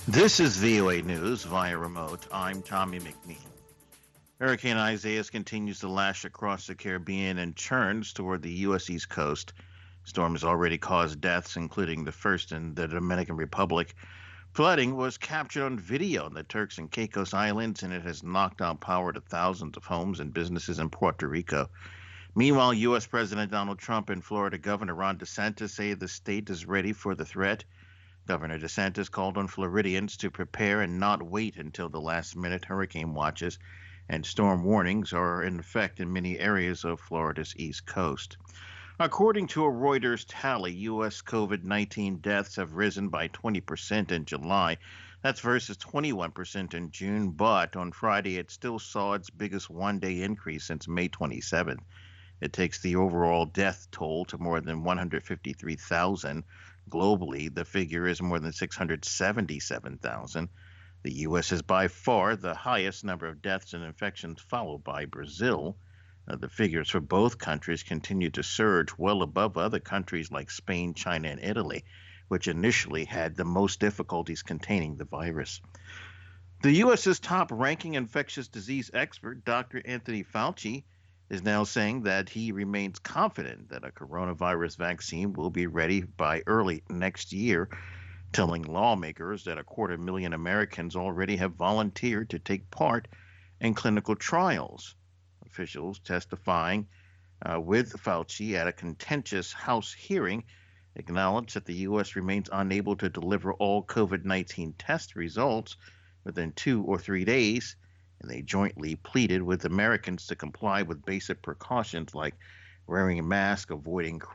This is VOA News via remote. I'm Tommy McNeil. Hurricane Isaias continues to lash across the Caribbean and churns toward the U.S. East Coast. Storm has already caused deaths, including the first in the Dominican Republic. Flooding was captured on video in the Turks and Caicos Islands, and it has knocked out power to thousands of homes and businesses in Puerto Rico. Meanwhile, U.S. President Donald Trump and Florida Governor Ron DeSantis say the state is ready for the threat. Governor DeSantis called on Floridians to prepare and not wait until the last minute. Hurricane watches and storm warnings are in effect in many areas of Florida's east coast. According to a Reuters tally, U.S. COVID 19 deaths have risen by 20% in July. That's versus 21% in June, but on Friday it still saw its biggest one day increase since May 27th. It takes the overall death toll to more than 153,000. Globally, the figure is more than 677,000. The U.S. is by far the highest number of deaths and infections, followed by Brazil. The figures for both countries continue to surge well above other countries like Spain, China, and Italy, which initially had the most difficulties containing the virus. The U.S.'s top ranking infectious disease expert, Dr. Anthony Fauci, is now saying that he remains confident that a coronavirus vaccine will be ready by early next year, telling lawmakers that 250,000 Americans already have volunteered to take part in clinical trials. Officials testifying with Fauci at a contentious House hearing acknowledged that the U.S. remains unable to deliver all COVID 19 test results within 2 or 3 days, and they jointly pleaded with Americans to comply with basic precautions like wearing a mask, avoiding